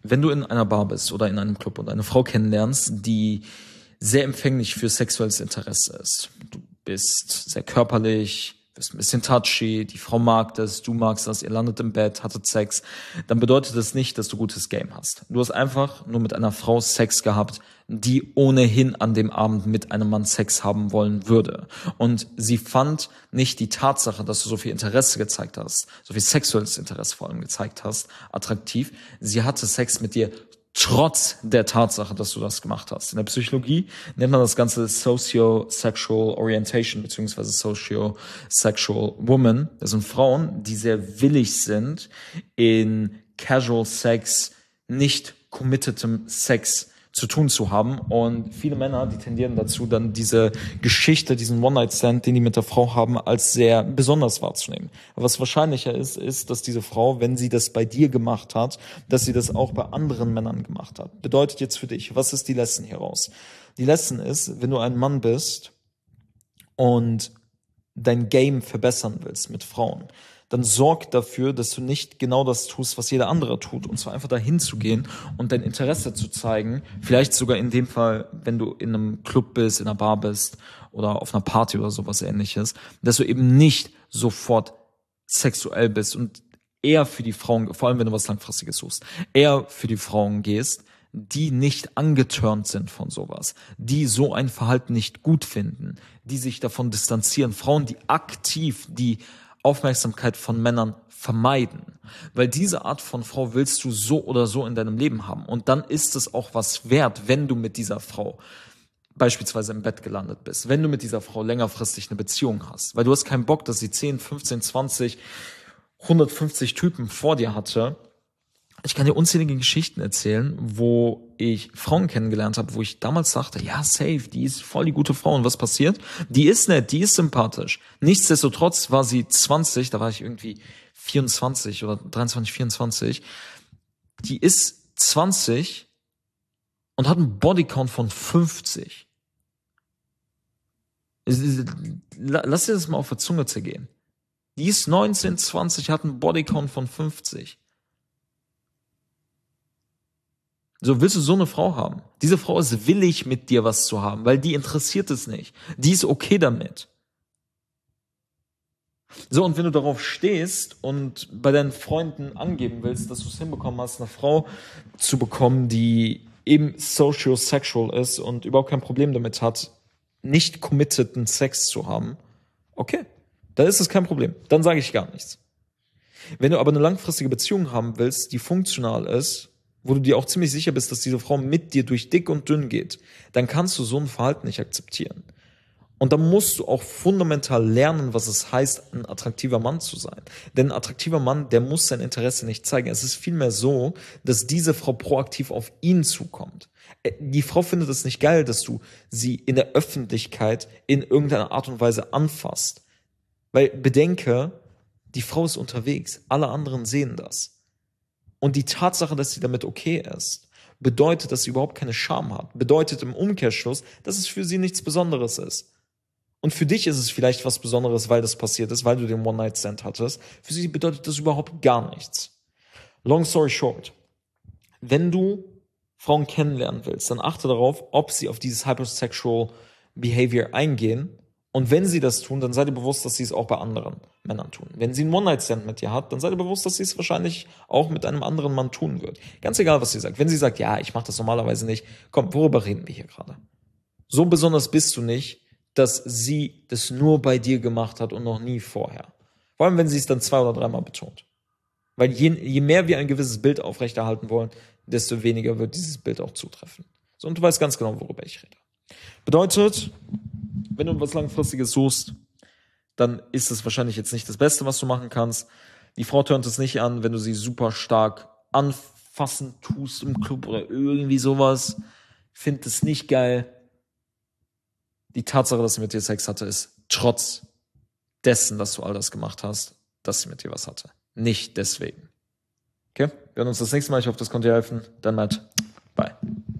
wenn du in einer Bar bist oder in einem Club und eine Frau kennenlernst, die sehr empfänglich für sexuelles Interesse ist. Du bist sehr körperlich, bist ein bisschen touchy, die Frau mag das, du magst das, ihr landet im Bett, hattet Sex, dann bedeutet das nicht, dass du gutes Game hast. Du hast einfach nur mit einer Frau Sex gehabt, die ohnehin an dem Abend mit einem Mann Sex haben wollen würde. Und sie fand nicht die Tatsache, dass du so viel Interesse gezeigt hast, so viel sexuelles Interesse vor allem gezeigt hast, attraktiv. Sie hatte Sex mit dir trotz der Tatsache, dass du das gemacht hast. In der Psychologie nennt man das Ganze Socio-Sexual Orientation beziehungsweise Socio-Sexual Woman. Das sind Frauen, die sehr willig sind, in Casual Sex, nicht committed Sex zu tun zu haben. Und viele Männer, die tendieren dazu, dann diese Geschichte, diesen One-Night-Stand, den die mit der Frau haben, als sehr besonders wahrzunehmen. Aber was wahrscheinlicher ist, dass diese Frau, wenn sie das bei dir gemacht hat, dass sie das auch bei anderen Männern gemacht hat. Bedeutet jetzt für dich, was ist die Lesson hieraus? Die Lesson ist, wenn du ein Mann bist und dein Game verbessern willst mit Frauen, dann sorg dafür, dass du nicht genau das tust, was jeder andere tut. Und zwar einfach dahin zu gehen und dein Interesse zu zeigen. Vielleicht sogar in dem Fall, wenn du in einem Club bist, in einer Bar bist oder auf einer Party oder sowas Ähnliches, dass du eben nicht sofort sexuell bist und eher für die Frauen, vor allem wenn du was Langfristiges suchst, eher für die Frauen gehst, die nicht angetörnt sind von sowas, die so ein Verhalten nicht gut finden, die sich davon distanzieren. Frauen, die aktiv die Aufmerksamkeit von Männern vermeiden. Weil diese Art von Frau willst du so oder so in deinem Leben haben. Und dann ist es auch was wert, wenn du mit dieser Frau beispielsweise im Bett gelandet bist, wenn du mit dieser Frau längerfristig eine Beziehung hast. Weil du hast keinen Bock, dass sie 10, 15, 20, 150 Typen vor dir hatte. Ich kann dir unzählige Geschichten erzählen, wo ich Frauen kennengelernt habe, wo ich damals dachte, ja, safe, die ist voll die gute Frau. Und was passiert? Die ist nett, die ist sympathisch. Nichtsdestotrotz war sie 20, da war ich irgendwie 24 oder 23, 24. Die ist 20 und hat einen Bodycount von 50. Lass dir das mal auf der Zunge zergehen. Die ist 19, 20, hat einen Bodycount von 50. So, willst du so eine Frau haben? Diese Frau ist willig, mit dir was zu haben, weil die interessiert es nicht. Die ist okay damit. So, und wenn du darauf stehst und bei deinen Freunden angeben willst, dass du es hinbekommen hast, eine Frau zu bekommen, die eben social-sexual ist und überhaupt kein Problem damit hat, nicht committeden Sex zu haben, okay, dann ist es kein Problem. Dann sage ich gar nichts. Wenn du aber eine langfristige Beziehung haben willst, die funktional ist, wo du dir auch ziemlich sicher bist, dass diese Frau mit dir durch dick und dünn geht, dann kannst du so ein Verhalten nicht akzeptieren. Und dann musst du auch fundamental lernen, was es heißt, ein attraktiver Mann zu sein. Denn ein attraktiver Mann, der muss sein Interesse nicht zeigen. Es ist vielmehr so, dass diese Frau proaktiv auf ihn zukommt. Die Frau findet es nicht geil, dass du sie in der Öffentlichkeit in irgendeiner Art und Weise anfasst. Weil bedenke, die Frau ist unterwegs. Alle anderen sehen das. Und die Tatsache, dass sie damit okay ist, bedeutet, dass sie überhaupt keine Scham hat. Bedeutet im Umkehrschluss, dass es für sie nichts Besonderes ist. Und für dich ist es vielleicht was Besonderes, weil das passiert ist, weil du den One-Night-Stand hattest. Für sie bedeutet das überhaupt gar nichts. Long story short. Wenn du Frauen kennenlernen willst, dann achte darauf, ob sie auf dieses hypersexual Behavior eingehen. Und wenn sie das tun, dann sei dir bewusst, dass sie es auch bei anderen Männern tun. Wenn sie einen One-Night-Stand mit dir hat, dann sei dir bewusst, dass sie es wahrscheinlich auch mit einem anderen Mann tun wird. Ganz egal, was sie sagt. Wenn sie sagt, ja, ich mache das normalerweise nicht, komm, worüber reden wir hier gerade? So besonders bist du nicht, dass sie das nur bei dir gemacht hat und noch nie vorher. Vor allem, wenn sie es dann 2 oder 3 Mal betont. Weil je mehr wir ein gewisses Bild aufrechterhalten wollen, desto weniger wird dieses Bild auch zutreffen. So, und du weißt ganz genau, worüber ich rede. Bedeutet, wenn du was Langfristiges suchst, dann ist es wahrscheinlich jetzt nicht das Beste, was du machen kannst. Die Frau tönt es nicht an, wenn du sie super stark anfassen tust im Club oder irgendwie sowas. Findet es nicht geil. Die Tatsache, dass sie mit dir Sex hatte, ist trotz dessen, dass du all das gemacht hast, dass sie mit dir was hatte. Nicht deswegen. Okay? Wir hören uns das nächste Mal. Ich hoffe, das konnte dir helfen. Dann Matt. Bye.